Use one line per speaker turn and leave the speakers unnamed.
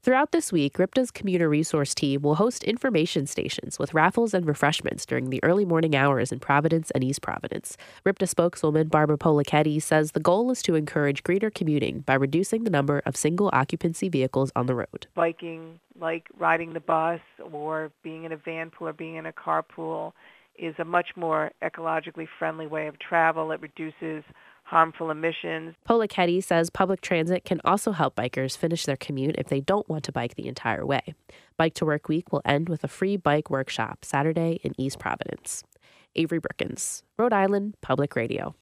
Throughout this week, RIPTA's commuter resource team will host information stations with raffles and refreshments during the early morning hours in Providence and East Providence. RIPTA spokeswoman Barbara Polichetti says the goal is to encourage greener commuting by reducing the number of single occupancy vehicles on the road.
Biking, like riding the bus or being in a van pool or being in a carpool, is a much more ecologically friendly way of travel. It reduces harmful emissions.
Polichetti says public transit can also help bikers finish their commute if they don't want to bike the entire way. Bike to Work Week will end with a free bike workshop Saturday in East Providence. Avery Brookins, Rhode Island Public Radio.